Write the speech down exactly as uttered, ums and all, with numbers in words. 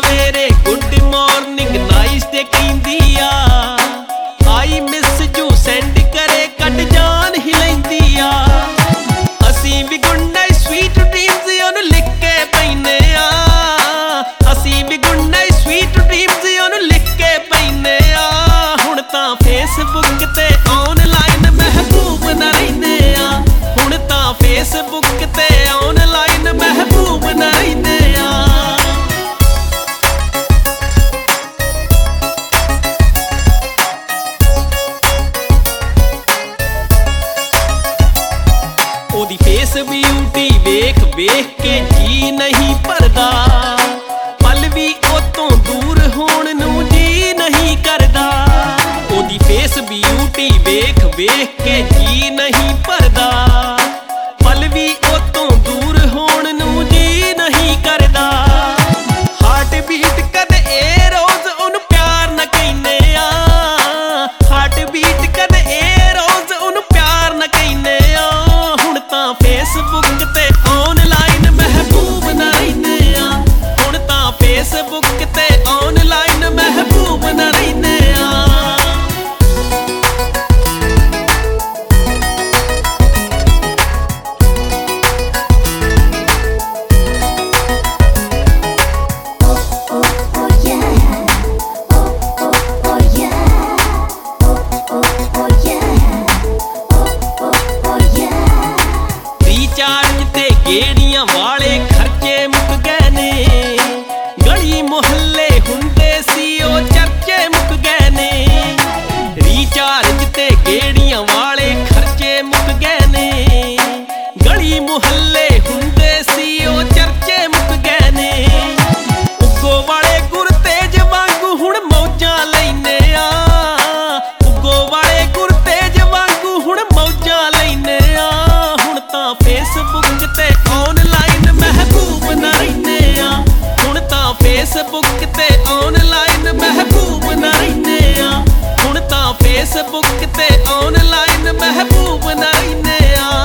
सवेरे good morning nice day कहंदी आ आई मिस यू सेंड करे कट जान ही लैंदी आ असीं भी गुड नाइट स्वीट ड्रीम्स ओनू लिख के पैने आ असीं भी गुड नाइट स्वीट ड्रीम्स ओनू लिख के पैने आ हुण तां फेसबुक ते ऑनलाइन महबूब ना रहिंदे आ हुण तां फेसबुक ते ऑनलाइन महबूब ना रहिंदे आ ओदी फेस ब्यूटी वेख वेख के जी नहीं भरदा पल भी ओतों दूर होण नूं जी नहीं करदा ओदी फेस ब्यूटी वेख वेख के जी नहीं भरदा पल भी ओतों दूर होण नूं जी नहीं करदा हार्ट बीट कदे ए रोज ओनू प्यार ना कहने आ हार्ट बीट कदे ए रोज ओनू प्यार ना कहने आ हुण तां फेसबुक ते ऑनलाइन महबूब ना रहिंदे आ हुण तां फेसबुक ते ऑनलाइन महबूब ना रहिंदे आ रिचार्ज ते गेड़ियां वाले खर्चे मुक गए ने गली मोहल्ले हुंदे सी ओ चर्चे मुक गए ने रिचार्ज ते गेड़ियां वाले खर्चे मुक गए ने गली मोहल्ले हुंदे सी ओ चर्चे मुक गए ने उग्गो वाले गुरतेज वांगू हुण मौजां लैने आ उग्गो वाले गुरतेज वांगू हुण मौजां लैने आ हुण तां फेसबुक ते ऑनलाइन महबूब ना रहिंदे आ हुण तां फेसबुक ते ऑनलाइन महबूब ना रहिंदे आ हुण तां फेसबुक ते ऑनलाइन महबूब ना रहिंदे आ